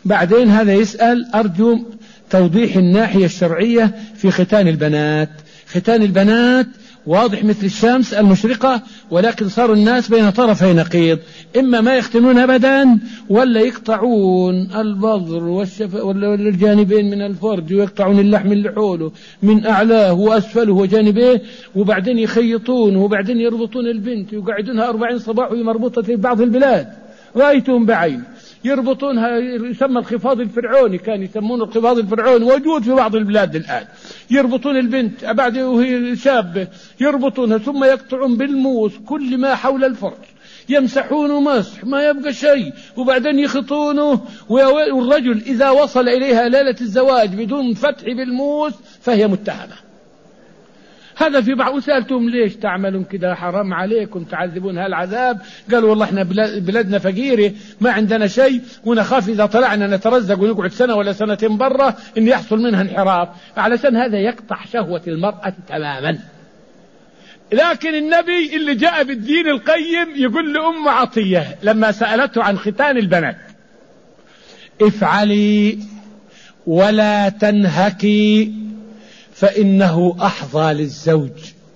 بعدين هذا يسأل أرجو توضيح الناحية الشرعية في ختان البنات. ختان البنات واضح مثل الشمس المشرقة، ولكن صار الناس بين طرفي نقيض، إما ما يختنون أبدا ولا يقطعون البظر ولا الجانبين من الفرج، ويقطعون اللحم اللي حوله من أعلاه وأسفله وجانبيه، وبعدين يخيطونه وبعدين يربطون البنت ويقعدونها 40 صباح وهي مربوطة في بعض البلاد، رأيتهم بعين يربطونها، يسمى الخفاض الفرعوني، كان يسمونه الخفاض الفرعوني، موجود في بعض البلاد الآن. يربطون البنت بعد وهي شابة يربطونها، ثم يقطعون بالموس كل ما حول الفرج، يمسحونه مسح ما يبقى شيء، وبعدين يخطونه. والرجل إذا وصل إليها ليلة الزواج بدون فتح بالموس فهي متهمة. هذا في بعض. وسألتهم ليش تعملون كده، حرام عليكم تعذبون هالعذاب؟ قالوا والله احنا بلادنا فقيرة ما عندنا شيء، ونخاف إذا طلعنا نترزق ونقعد سنة ولا سنتين برا إن يحصل منها انحراف، علشان هذا يقطع شهوة المرأة تماما. لكن النبي اللي جاء بالدين القيم يقول لأم عطية لما سألته عن ختان البنات: افعلي ولا تنهكي فإنه أحظى للزوج.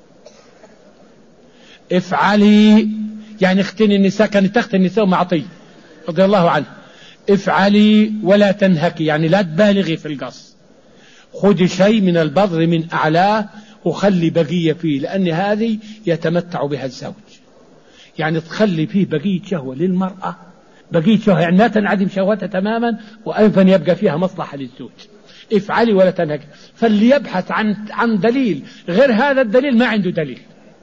افعلي يعني اختني النساء، كانت تختن النساء أم عطية رضي الله عنه. افعلي ولا تنهكي يعني لا تبالغي في القص، خذي شيء من البذر من أعلاه وخلي بقية فيه، لأن هذه يتمتع بها الزوج، يعني تخلي فيه بقية شهوة للمرأة، بقية شهوة يعني لا تنعدم شهوتها تماما، وأيضا يبقى فيها مصلحة للزوج. افعلي ولا تنهكي. فاللي يبحث عن دليل غير هذا الدليل ما عنده دليل.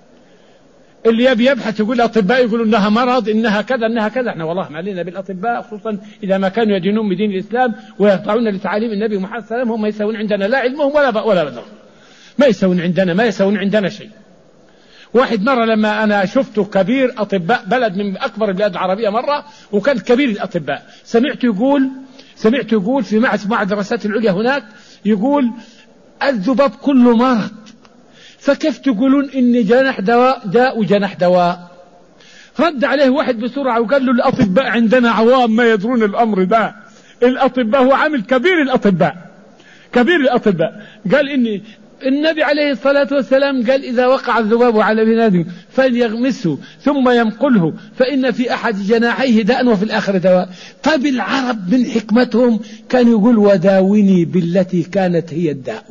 اللي يبي يبحث يقول الأطباء يقولوا إنها مرض، إنها كذا إنها كذا. احنا والله ما علينا بالأطباء، خصوصا إذا ما كانوا يدينون بدين الإسلام ويخضعون لتعاليم النبي محمد صلى الله عليه وسلم. هم يسوون عندنا لا علمهم ولا بدر، ما يسوون عندنا شيء. واحد مرة لما أنا شفته كبير أطباء بلد من أكبر البلاد العربية مرة، وكان كبير الأطباء، سمعت يقول في معهد الدراسات العليا هناك، يقول الذباب كله مرض، فكيف تقولون إن جناح داء وجناح دواء؟ رد عليه واحد بسرعة وقال له الأطباء عندنا عوام ما يدرون الأمر ده، الأطباء هو عامل كبير الأطباء. قال إن النبي عليه الصلاة والسلام قال إذا وقع الذباب على ابن آدم فليغمسه ثم ينقله فإن في أحد جناحيه داء وفي الآخر دواء. طيب العرب من حكمتهم كان يقول وداوني بالتي كانت هي الداء،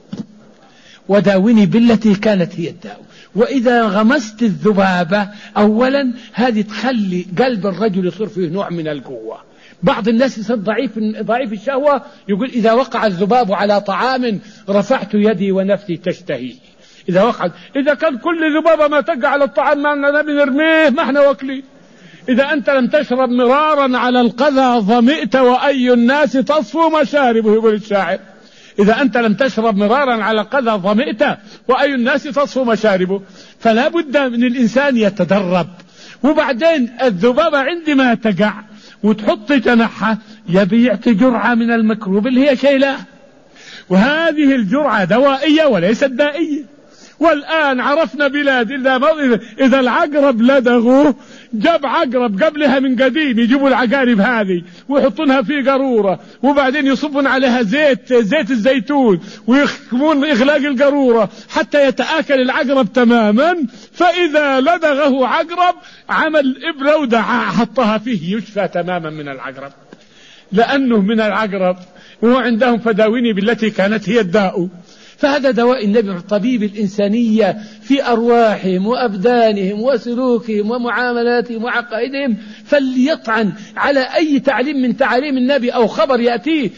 وداوني بالتي كانت هي الداء. وإذا غمست الذبابة أولا هذه تخلي قلب الرجل يصير فيه نوع من القوة. بعض الناس يصير ضعيف الشهوة، يقول إذا وقع الذباب على طعام رفعت يدي ونفسي تشتهي. إذا كان كل ذبابة ما تقع على الطعام ما نبي نرميه ما احنا واكلين. إذا أنت لم تشرب مرارا على القذى ظمئت وأي الناس تصفو مشاربه، يقول الشاعر. إذا أنت لم تشرب مرارا على القذى ظمئت وأي الناس تصفو مشاربه. فلا بد من الإنسان يتدرب. وبعدين الذبابة عندما تقع وتحط جناحها يبي يعطي جرعة من الميكروب اللي هي شيلة، وهذه الجرعة دوائية وليست دائية. والآن عرفنا بلاد إذا العقرب لدغوه جاب عقرب قبلها من قديم، يجيبوا العقارب هذه ويحطونها في قارورة وبعدين يصبون عليها زيت الزيتون ويخمون إغلاق القارورة حتى يتآكل العقرب تماما. فإذا لدغه عقرب عمل إبرة ودعاء حطها فيه يشفى تماما من العقرب، لأنه من العقرب. وهو عندهم فداوني بالتي كانت هي الداء. فهذا دواء النبي، طبيب الإنسانية في أرواحهم وأبدانهم وسلوكهم ومعاملاتهم وعقائدهم. فليطعن على أي تعليم من تعاليم النبي أو خبر يأتيه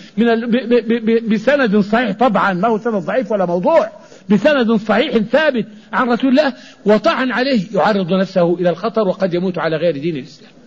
بسند صحيح، طبعا ما هو سند ضعيف ولا موضوع، بسند صحيح ثابت عن رسول الله، وطعن عليه يعرض نفسه إلى الخطر وقد يموت على غير دين الإسلام.